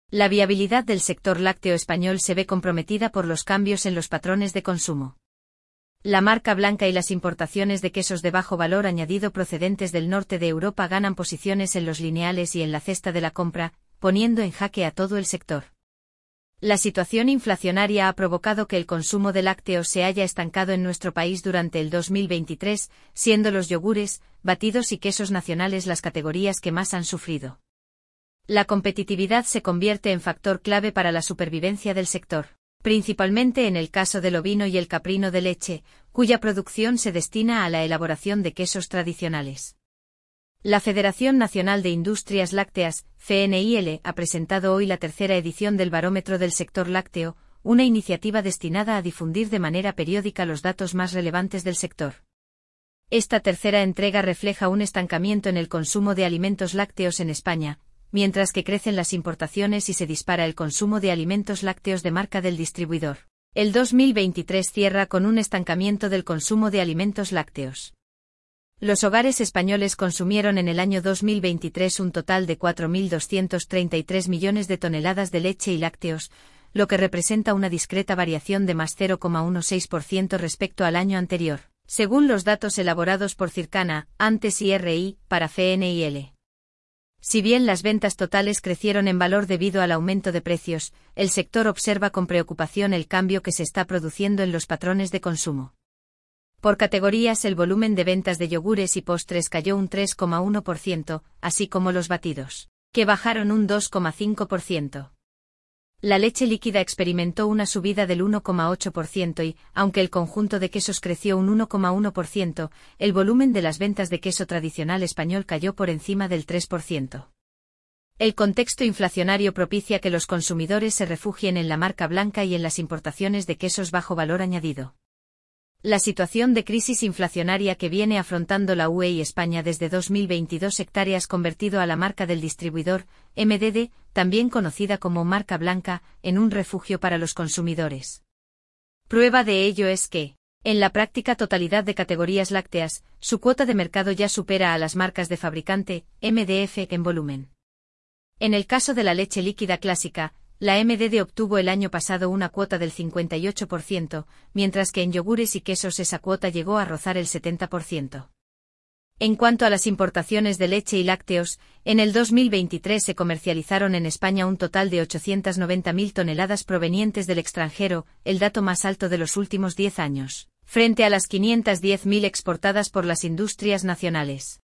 La viabilidad del sector lácteo español se ve comprometida por los cambios en los patrones de consumo. La marca blanca y las importaciones de quesos de bajo valor añadido procedentes del norte de Europa ganan posiciones en los lineales y en la cesta de la compra, poniendo en jaque a todo el sector. La situación inflacionaria ha provocado que el consumo de lácteos se haya estancado en nuestro país durante el 2023, siendo los yogures, batidos y quesos nacionales las categorías que más han sufrido. La competitividad se convierte en factor clave para la supervivencia del sector, principalmente en el caso del ovino y el caprino de leche, cuya producción se destina a la elaboración de quesos tradicionales. La Federación Nacional de Industrias Lácteas, FNIL, ha presentado hoy la tercera edición del Barómetro del Sector Lácteo, una iniciativa destinada a difundir de manera periódica los datos más relevantes del sector. Esta tercera entrega refleja un estancamiento en el consumo de alimentos lácteos en España, mientras que crecen las importaciones y se dispara el consumo de alimentos lácteos de marca del distribuidor. El 2023 cierra con un estancamiento del consumo de alimentos lácteos. Los hogares españoles consumieron en el año 2023 un total de 4.233 millones de toneladas de leche y lácteos, lo que representa una discreta variación de más 0,16% respecto al año anterior, según los datos elaborados por Circana, antes IRI, para FNIL. Si bien las ventas totales crecieron en valor debido al aumento de precios, el sector observa con preocupación el cambio que se está produciendo en los patrones de consumo. Por categorías, el volumen de ventas de yogures y postres cayó un 3,1%, así como los batidos, que bajaron un 2,5%. La leche líquida experimentó una subida del 1,8% y, aunque el conjunto de quesos creció un 1,1%, el volumen de las ventas de queso tradicional español cayó por encima del 3%. El contexto inflacionario propicia que los consumidores se refugien en la marca blanca y en las importaciones de quesos bajo valor añadido. La situación de crisis inflacionaria que viene afrontando la UE y España desde 2022 hectáreas convertido a la marca del distribuidor, MDD, también conocida como marca blanca, en un refugio para los consumidores. Prueba de ello es que, en la práctica totalidad de categorías lácteas, su cuota de mercado ya supera a las marcas de fabricante, MDF, en volumen. En el caso de la leche líquida clásica, la MDD obtuvo el año pasado una cuota del 58%, mientras que en yogures y quesos esa cuota llegó a rozar el 70%. En cuanto a las importaciones de leche y lácteos, en el 2023 se comercializaron en España un total de 890.000 toneladas provenientes del extranjero, el dato más alto de los últimos 10 años, frente a las 510.000 exportadas por las industrias nacionales.